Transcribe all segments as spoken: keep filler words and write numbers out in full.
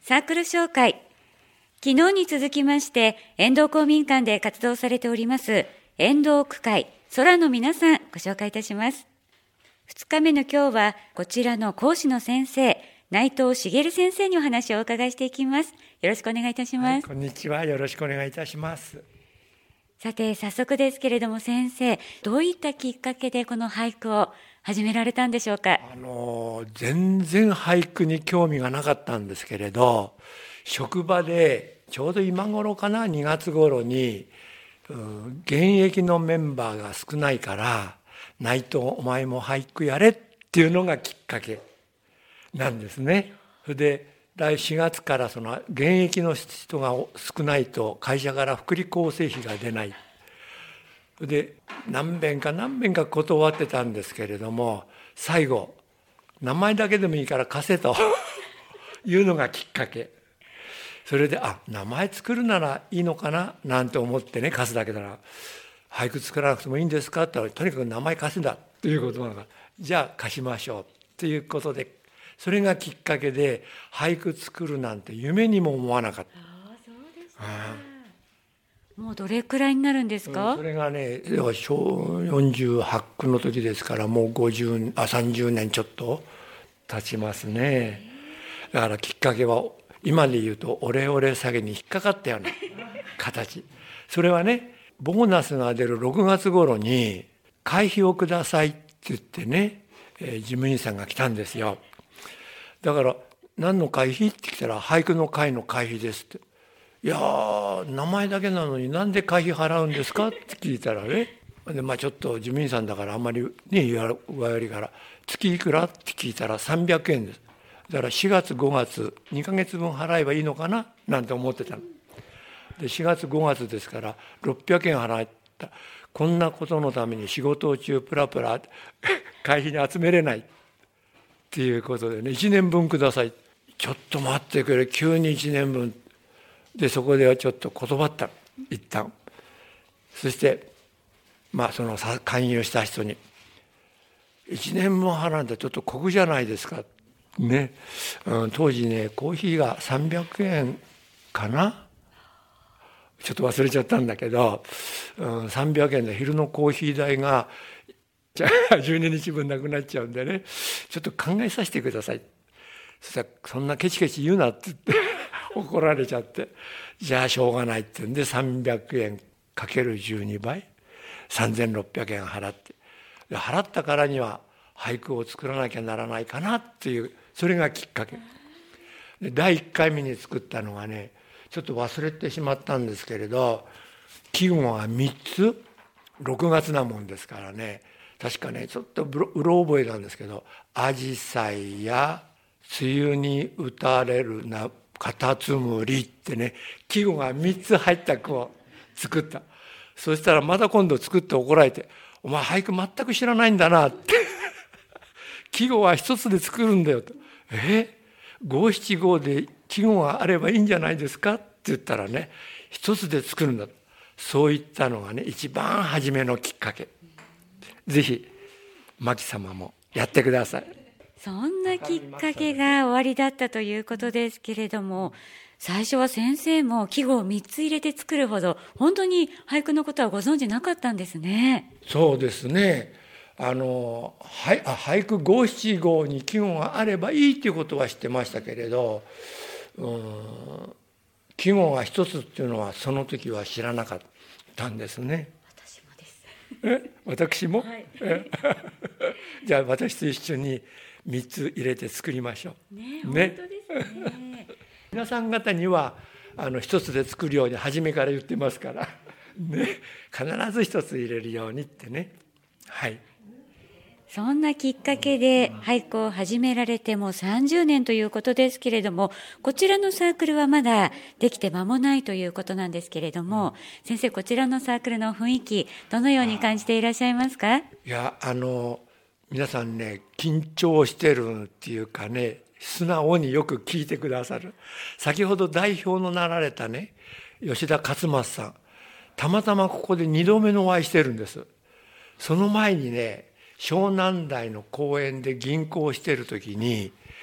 サークル紹介。昨日に続きまして、遠藤公民館で活動されております、遠藤区会空の皆さん、ご紹介いたします。二日目の今日は、こちらの講師の先生、内藤茂先生にお話をお伺いしていきます。よろしくお願いいたします。はい、 こんにちは。よろしくお願いいたします。 さて、早速ですけれども先生、どういったきっかけでこの俳句を始められたんでしょうか。 あの全然俳句に興味がなかったんですけれど、職場でちょうど今頃かな、にがつ頃に、うん、現役のメンバーが少ないから内藤お前も俳句やれっていうのがきっかけなんですね。それで来しがつからその現役の人が少ないと会社から福利厚生費が出ない。で何遍か何遍か断ってたんですけれども、最後名前だけでもいいから貸せというのがきっかけ。それであ名前作るならいいのかななんて思ってね、貸すだけなら俳句作らなくてもいいんですかって言ったら、とにかく名前貸すんだということだから、じゃあ貸しましょうということで、それがきっかけで俳句作るなんて夢にも思わなかった。 ああ、そうですか。もうどれくらいになるんですか。 それがね、よんじゅうはち区の時ですから、もうごじゅうあさんじゅうねんちょっと経ちますね。だからきっかけは今で言うとオレオレ詐欺に引っかかったような形。それはね、ボーナスが出るろくがつ頃に会費をくださいって言ってね、事務員さんが来たんですよ。だから何の会費って来たら、俳句の会の会費ですって。いやー名前だけなのになんで会費払うんですかって聞いたらね、でまあちょっと事務員さんだからあんまりね言わ悪いから月いくらって聞いたらさんびゃくえんです。だからしがつごがつにかげつぶん払えばいいのかななんて思ってたので、しがつごがつですからろっぴゃくえん払った。こんなことのために仕事中プラプラ会費に集めれないっていうことでね、いちねんぶんください。ちょっと待ってくれ、急にいちねんぶんで、そこではちょっと断った一旦。そしてまあその勧誘した人にいちねんぶん払うんだちょっと酷じゃないですかね、うん、当時ねコーヒーがさんびゃくえんかな、ちょっと忘れちゃったんだけど、うん、さんびゃくえんで昼のコーヒー代がじゃあじゅうににちぶんなくなっちゃうんでね、ちょっと考えさせてください。そしたらそんなケチケチ言うなって言って怒られちゃって、じゃあしょうがないって言うんでさんびゃくえんかけるじゅうにばいさんぜんろっぴゃくえん払って、払ったからには俳句を作らなきゃならないかなっていう、それがきっかけで、だいいっかいめに作ったのがね、ちょっと忘れてしまったんですけれど、季語がみっつ、ろくがつなもんですからね、確かねちょっとうろ覚えなんですけど、アジサイや梅雨に打たれるなカタツムリってね、季語がみっつ入った句を作った。そしたらまた今度作って怒られて、お前俳句全く知らないんだなって季語は一つで作るんだよと。え五七五で季語があればいいんじゃないですかって言ったらね、一つで作るんだ。そういったのがね一番初めのきっかけ。ぜひ牧様もやってください。 そんなきっかけが終わりだったということですけれども、最初は先生も季語をみっつ入れて作るほど本当に俳句のことはご存じなかったんですね。 そうですね。あの俳句五七五に季語があればいいということは知ってましたけれど、うん、季語が一つっていうのはその時は知らなかったんですね。 私もです。 え私も、 はい、 じゃあ私と一緒にみっつ入れて作りましょう。 ね、ね、本当ですね。 皆さん方にはあの一つで作るように初めから言ってますから、ね、必ず一つ入れるようにってね。はい。 そんなきっかけで俳句を始められてもうさんじゅうねんということですけれども、こちらのサークルはまだできて間もないということなんですけれども、先生こちらのサークルの雰囲気どのように感じていらっしゃいますか。 いやあの皆さんね緊張してるっていうかね、素直によく聞いてくださる。先ほど代表のなられたね吉田勝松さん、たまたまここでにどめのお会いしてるんです。その前にね湘南台の公園で吟行してる時に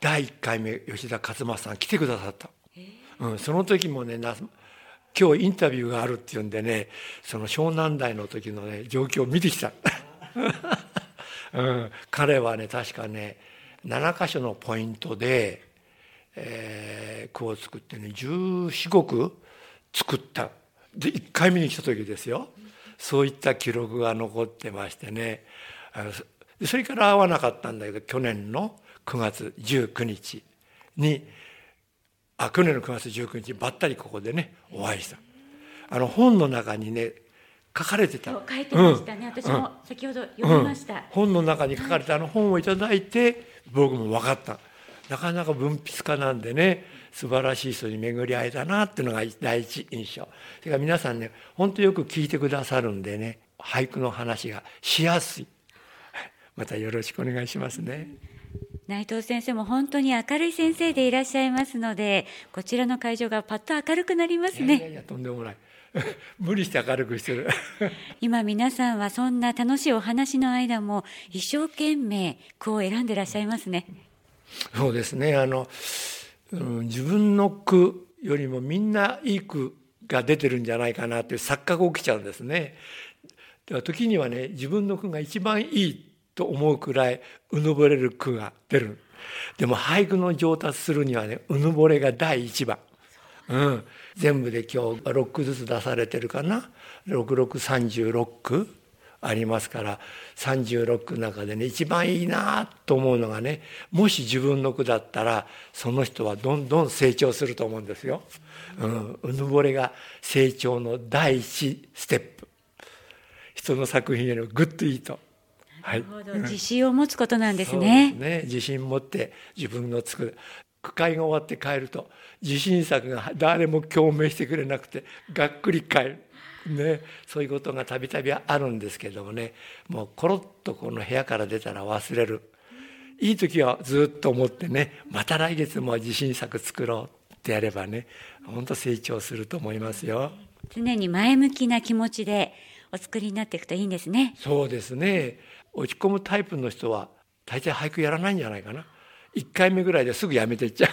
だいいっかいめ吉田勝正さん来てくださった、うん、その時もねな今日インタビューがあるっていうんでね、その湘南台の時のね状況を見てきた、うん、彼はね確かねななかしょのポイントで、えー、句を作ってねじゅうよんごく作ったでいっかいめに来た時ですよ。そういった記録が残ってましてね、それから会わなかったんだけど去年のくがつじゅうくにちにあ去年のくがつじゅうくにちばったりここでねお会いした。あの本の中にね書かれてた、 書いてましたね、うん、私も先ほど読みました、うん、 本の中に書かれたあの本をいただいて僕も分かった。なかなか文筆家なんでね素晴らしい人に巡り会えたなっていうのが第一印象。それから皆さんね本当よく聞いてくださるんでね俳句の話がしやすい。またよろしくお願いしますね。 内藤先生も本当に明るい先生でいらっしゃいますので、こちらの会場がパッと明るくなりますね。 いやいやいやとんでもない無理して明るくしてる今皆さんはそんな楽しいお話の間も一生懸命句を選んでらっしゃいますね。 そうですね、あの、うん、自分の句よりもみんないい句が出てるんじゃないかなという錯覚が起きちゃうんですね。だから時にはね自分の句が一番いいと思うくらいうぬぼれる句が出る。でも俳句の上達するにはねうぬぼれが第一番、うん、全部で今日ろっくずつ出されてるかな。ろくろくさんじゅうろっくありますから、さんじゅうろっくの中でね一番いいなと思うのがね、もし自分の句だったらその人はどんどん成長すると思うんですよ、うん、うぬぼれが成長の第一ステップ。人の作品よりもぐっといいと。 なるほど、はい、自信を持つことなんですね。 そうですね、自信持って自分の作る。句会が終わって帰ると自信作が誰も共鳴してくれなくてがっくり帰る、ね、そういうことがたびたびあるんですけどもね、もうコロッとこの部屋から出たら忘れる。いい時はずっと思ってね、また来月も自信作作ろうってやればね本当成長すると思いますよ。 常に前向きな気持ちでお作りになっていくといいんですね。 そうですね、落ち込むタイプの人は大体俳句やらないんじゃないかな。いっかいめぐらいですぐやめていっちゃ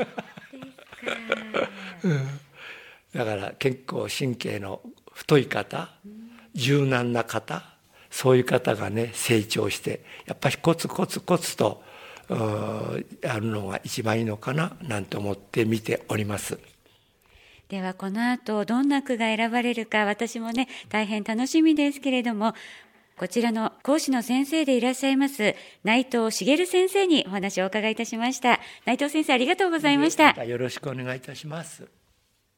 う、うん、だから結構神経の太い方、柔軟な方、そういう方がね成長してやっぱりコツコツコツとやるのが一番いいのかななんて思って見ております。 ではこの後どんな句が選ばれるか私もね大変楽しみですけれども、こちらの講師の先生でいらっしゃいます内藤茂先生にお話をお伺いいたしました。内藤先生ありがとうございました。 よろしくお願いいたします。